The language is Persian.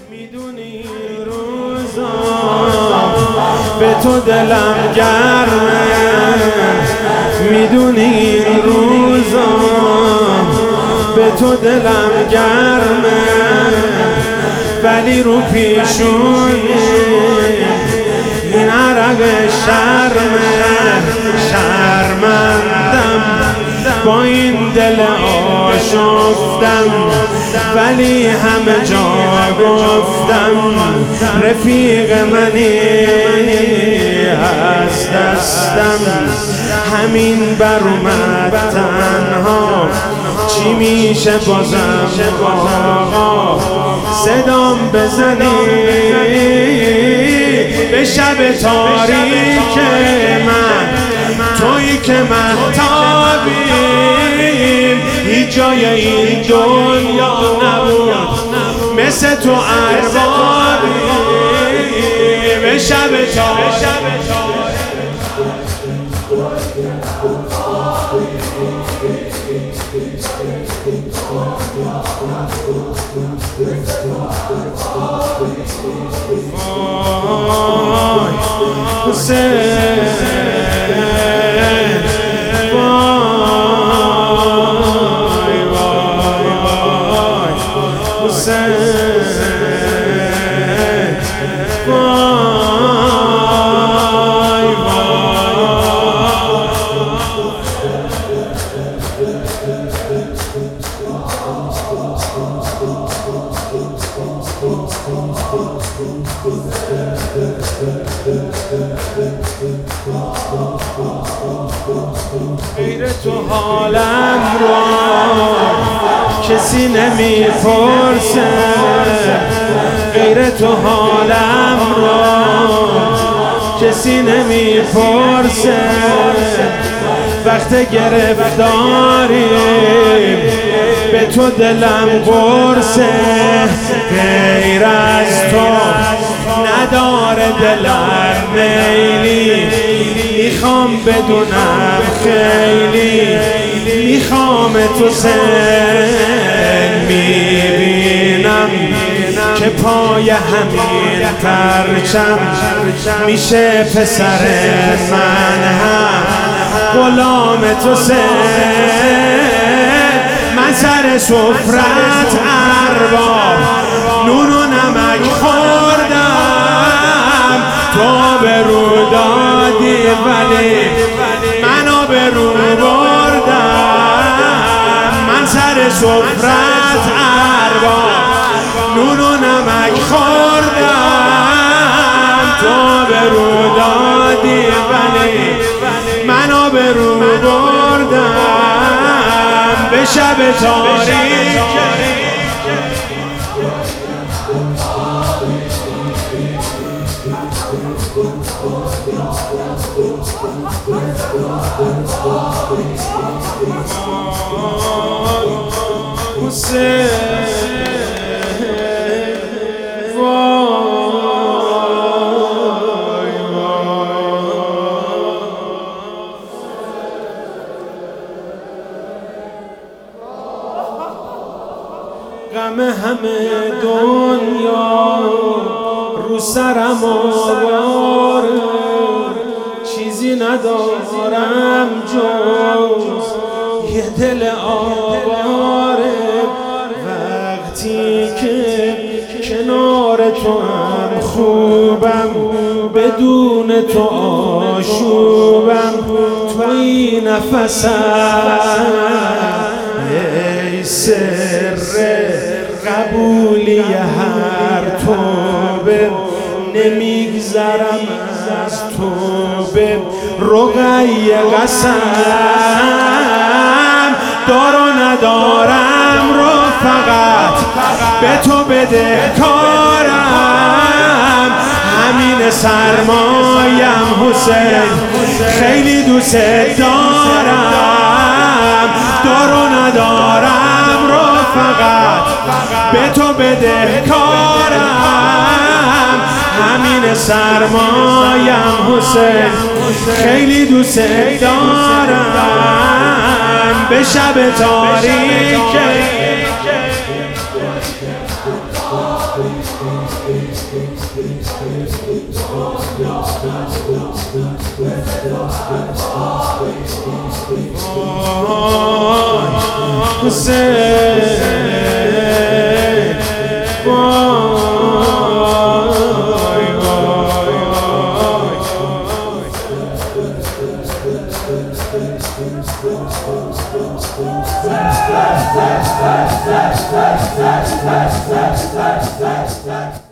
میدونی روزا به تو دلم گرمه، میدونی روزا به تو دلم گرمه، ولی رو پیشونی این عرق شرمه. شرمندم با این دل آشفتم، ولی همه جا گفتم رفیق منی از دستم. همین بر اومد تنها، چی میشه بازم آقا صدام بزنی به شب تاریک من، تویی که مهتابیم هیچ جای این دنیا نبود مثل تو اربابی. به شب تاریک حسین وای وای وای حسین وای غیر تو حالم رو کسی نمیپرسه، غیر تو حالم رو کسی نمیپرسه. وقت گرفتاریم به تو دلم قرصه، غیر از تو نداره دلم میلی. میخوام بدونم خیلی، میخوام تو سن میبینم که پای همین پرچم میشه پسر من هم غلام تو سن. من سر سفرت ارباب نون و نمک خوردم، تو به رو دادی ولی من آبرو بردم. من سر سفرت ارباب نون و نمک خوردم، تو به رو دادی ولی من آبرو بردم. به شب تاریک حسین وای غم همه دنیا رو سرم آواره، چیزی ندارم جز یه دل آواره. وقتی که کنار تو هم خوبم، بدون تو آشوبم. توی نفسم ای سر قبولی هر توبه، نمیگذرم از توبه. رقیه قسم دار و ندارم رو فقط به تو بده کارم. همین سرمایم حسین خیلی دوست دارم. دار و ندارم رو فقط به تو بده کارم. همین سرمایم حسین خیلی دوست دارم. به شب تاریک Hussein.